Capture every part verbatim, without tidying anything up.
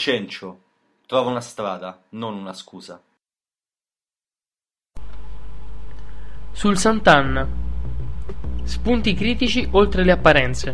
cencio trova una strada, non una scusa. Sul Sant'Anna. Spunti critici oltre le apparenze.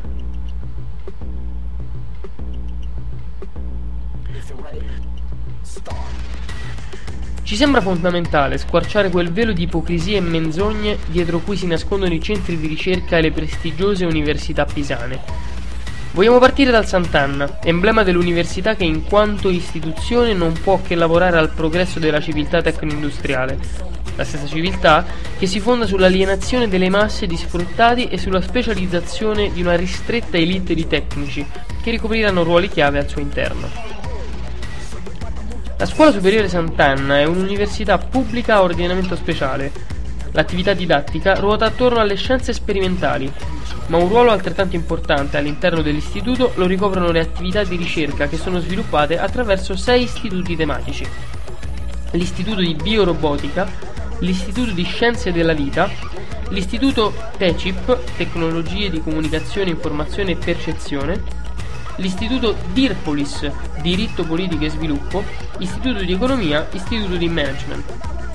Ci sembra fondamentale squarciare quel velo di ipocrisie e menzogne dietro cui si nascondono i centri di ricerca e le prestigiose università pisane. Vogliamo partire dal Sant'Anna, emblema dell'università che in quanto istituzione non può che lavorare al progresso della civiltà tecno-industriale. La stessa civiltà che si fonda sull'alienazione delle masse di sfruttati e sulla specializzazione di una ristretta elite di tecnici che ricopriranno ruoli chiave al suo interno. La Scuola Superiore Sant'Anna è un'università pubblica a ordinamento speciale. L'attività didattica ruota attorno alle scienze sperimentali, ma un ruolo altrettanto importante all'interno dell'istituto lo ricoprono le attività di ricerca che sono sviluppate attraverso sei istituti tematici. L'Istituto di Biorobotica, l'Istituto di Scienze della Vita, l'Istituto TECIP, Tecnologie di Comunicazione, Informazione e Percezione, l'Istituto DIRPOLIS, Diritto, Politica e Sviluppo, Istituto di Economia, Istituto di Management.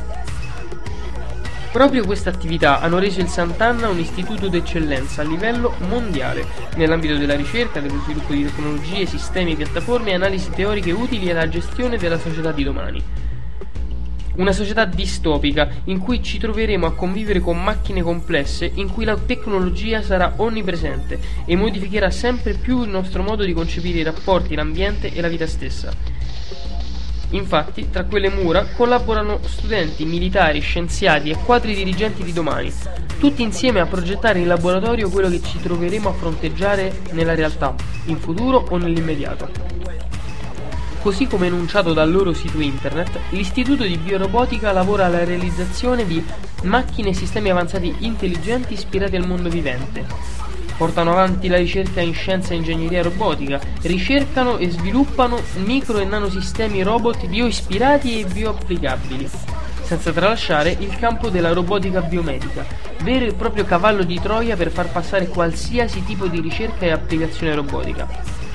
Proprio queste attività hanno reso il Sant'Anna un istituto d'eccellenza a livello mondiale, nell'ambito della ricerca, dello sviluppo di tecnologie, sistemi, piattaforme e analisi teoriche utili alla gestione della società di domani. Una società distopica in cui ci troveremo a convivere con macchine complesse, in cui la tecnologia sarà onnipresente e modificherà sempre più il nostro modo di concepire i rapporti, l'ambiente e la vita stessa. Infatti, tra quelle mura collaborano studenti, militari, scienziati e quadri dirigenti di domani, tutti insieme a progettare in laboratorio quello che ci troveremo a fronteggiare nella realtà, in futuro o nell'immediato. Così come enunciato dal loro sito internet, l'Istituto di Biorobotica lavora alla realizzazione di macchine e sistemi avanzati intelligenti ispirati al mondo vivente. Portano avanti la ricerca in scienza e ingegneria robotica, ricercano e sviluppano micro e nanosistemi robot bioispirati e bioapplicabili, senza tralasciare il campo della robotica biomedica, vero e proprio cavallo di Troia per far passare qualsiasi tipo di ricerca e applicazione robotica.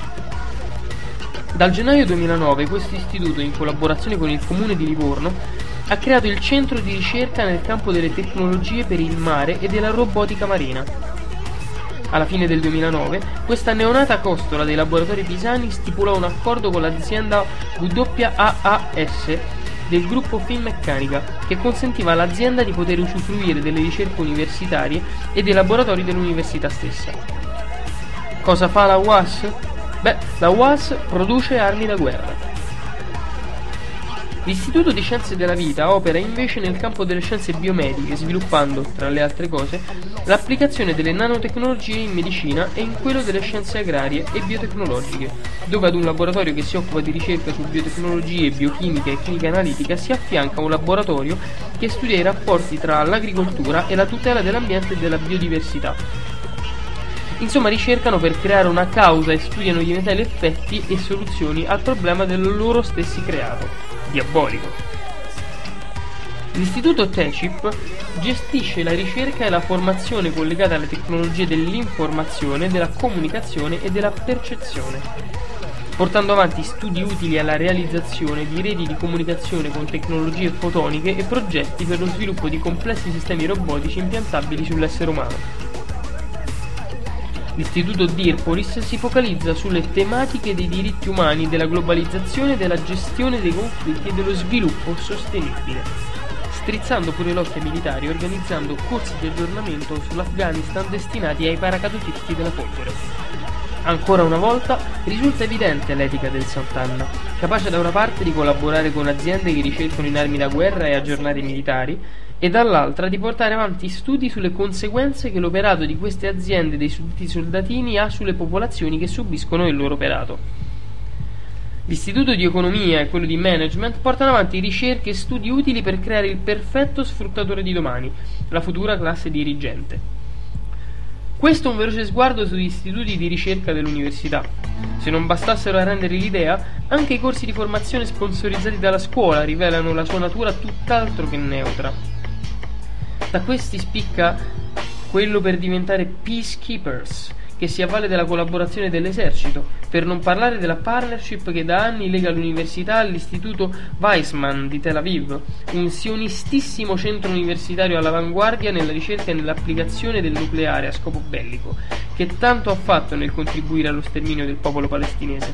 Dal gennaio duemilanove questo istituto, in collaborazione con il comune di Livorno, ha creato il centro di ricerca nel campo delle tecnologie per il mare e della robotica marina. Alla fine del duemilanove, questa neonata costola dei laboratori pisani stipulò un accordo con l'azienda W A A S del gruppo Finmeccanica, che consentiva all'azienda di poter usufruire delle ricerche universitarie e dei laboratori dell'università stessa. Cosa fa la U A S? Beh, la U A S produce armi da guerra. L'Istituto di Scienze della Vita opera invece nel campo delle scienze biomediche, sviluppando, tra le altre cose, l'applicazione delle nanotecnologie in medicina e in quello delle scienze agrarie e biotecnologiche, dove ad un laboratorio che si occupa di ricerca su biotecnologie, biochimica e chimica analitica si affianca un laboratorio che studia i rapporti tra l'agricoltura e la tutela dell'ambiente e della biodiversità. Insomma, ricercano per creare una causa e studiano gli eventuali effetti e soluzioni al problema del loro stessi creato. Diabolico. L'Istituto TECIP gestisce la ricerca e la formazione collegata alle tecnologie dell'informazione, della comunicazione e della percezione, portando avanti studi utili alla realizzazione di reti di comunicazione con tecnologie fotoniche e progetti per lo sviluppo di complessi sistemi robotici impiantabili sull'essere umano. L'Istituto DIRPOLIS si focalizza sulle tematiche dei diritti umani, della globalizzazione, della gestione dei conflitti e dello sviluppo sostenibile, strizzando pure l'occhio ai militari e organizzando corsi di aggiornamento sull'Afghanistan destinati ai paracadutisti della folgore. Ancora una volta risulta evidente l'etica del Sant'Anna, capace da una parte di collaborare con aziende che ricercano in armi da guerra e aggiornare i militari, e dall'altra di portare avanti studi sulle conseguenze che l'operato di queste aziende dei suddetti soldatini ha sulle popolazioni che subiscono il loro operato. L'Istituto di Economia e quello di Management portano avanti ricerche e studi utili per creare il perfetto sfruttatore di domani, la futura classe dirigente. Questo è un veloce sguardo sugli istituti di ricerca dell'università. Se non bastassero a rendere l'idea, anche i corsi di formazione sponsorizzati dalla scuola rivelano la sua natura tutt'altro che neutra. Da questi spicca quello per diventare peacekeepers, che si avvale della collaborazione dell'esercito, per non parlare della partnership che da anni lega l'università all'istituto Weizmann di Tel Aviv, un sionistissimo centro universitario all'avanguardia nella ricerca e nell'applicazione del nucleare a scopo bellico, che tanto ha fatto nel contribuire allo sterminio del popolo palestinese.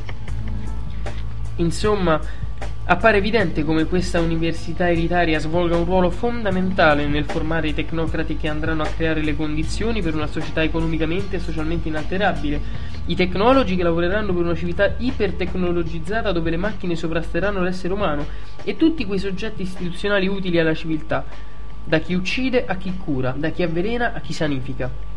Insomma, appare evidente come questa università elitaria svolga un ruolo fondamentale nel formare i tecnocrati che andranno a creare le condizioni per una società economicamente e socialmente inalterabile, i tecnologi che lavoreranno per una civiltà ipertecnologizzata dove le macchine sovrasteranno l'essere umano, e tutti quei soggetti istituzionali utili alla civiltà, da chi uccide a chi cura, da chi avvelena a chi sanifica.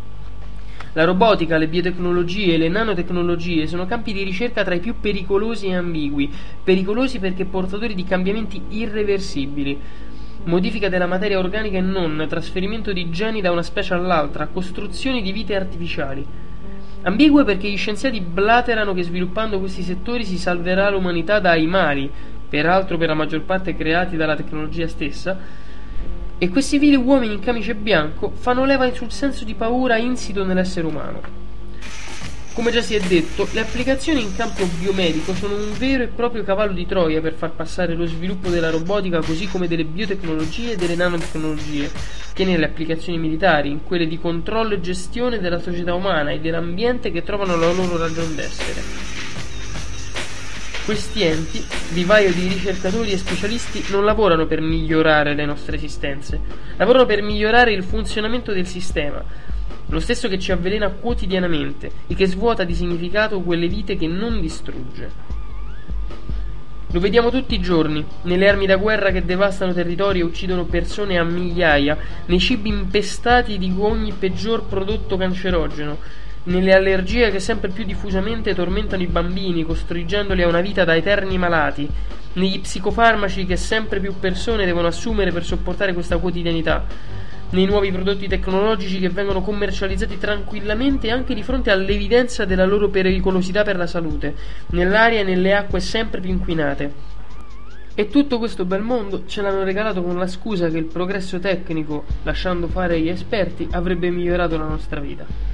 La robotica, le biotecnologie e le nanotecnologie sono campi di ricerca tra i più pericolosi e ambigui, pericolosi perché portatori di cambiamenti irreversibili. Modifica della materia organica e non, trasferimento di geni da una specie all'altra, costruzioni di vite artificiali. Ambigue perché gli scienziati blaterano che sviluppando questi settori si salverà l'umanità dai mali, peraltro per la maggior parte creati dalla tecnologia stessa, e questi vili uomini in camice bianco fanno leva sul senso di paura insito nell'essere umano. Come già si è detto, le applicazioni in campo biomedico sono un vero e proprio cavallo di Troia per far passare lo sviluppo della robotica così come delle biotecnologie e delle nanotecnologie, che nelle applicazioni militari, in quelle di controllo e gestione della società umana e dell'ambiente che trovano la loro ragion d'essere. Questi enti, vivaio di ricercatori e specialisti, non lavorano per migliorare le nostre esistenze, lavorano per migliorare il funzionamento del sistema, lo stesso che ci avvelena quotidianamente e che svuota di significato quelle vite che non distrugge. Lo vediamo tutti i giorni, nelle armi da guerra che devastano territori e uccidono persone a migliaia, nei cibi impestati di ogni peggior prodotto cancerogeno, nelle allergie che sempre più diffusamente tormentano i bambini, costringendoli a una vita da eterni malati, negli psicofarmaci che sempre più persone devono assumere per sopportare questa quotidianità, nei nuovi prodotti tecnologici che vengono commercializzati tranquillamente anche di fronte all'evidenza della loro pericolosità per la salute, nell'aria e nelle acque sempre più inquinate. E tutto questo bel mondo ce l'hanno regalato con la scusa che il progresso tecnico, lasciando fare gli esperti, avrebbe migliorato la nostra vita.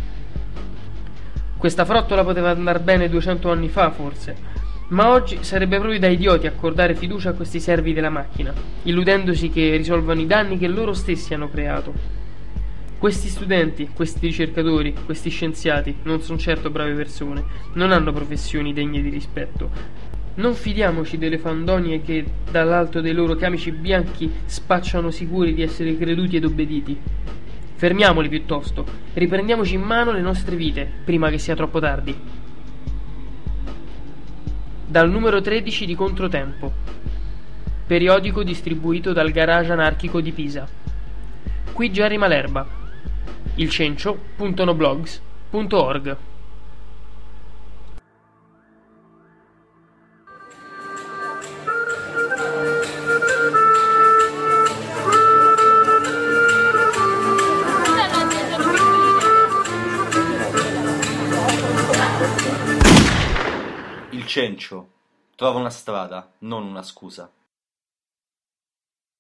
Questa frottola poteva andar bene duecento anni fa, forse, ma oggi sarebbe proprio da idioti accordare fiducia a questi servi della macchina, illudendosi che risolvano i danni che loro stessi hanno creato. Questi studenti, questi ricercatori, questi scienziati non sono certo brave persone, non hanno professioni degne di rispetto. Non fidiamoci delle fandonie che dall'alto dei loro camici bianchi spacciano sicuri di essere creduti ed obbediti. Fermiamoli piuttosto, riprendiamoci in mano le nostre vite, prima che sia troppo tardi. Dal numero tredici di Controtempo, periodico distribuito dal Garage Anarchico di Pisa. Qui Jerry Malerba, il cencio punto noblogs punto org. Il cencio trova una strada, non una scusa.